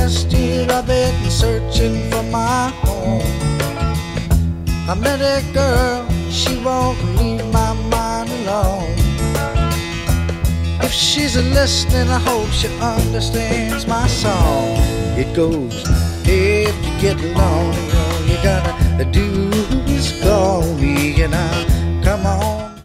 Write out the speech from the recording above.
last year I've been searching for my home. I met a girl, she won't leave my mind alone. If she's listening, I hope she understands my song. It goes, if you get lonely, all you gotta do is call me and I'll come on.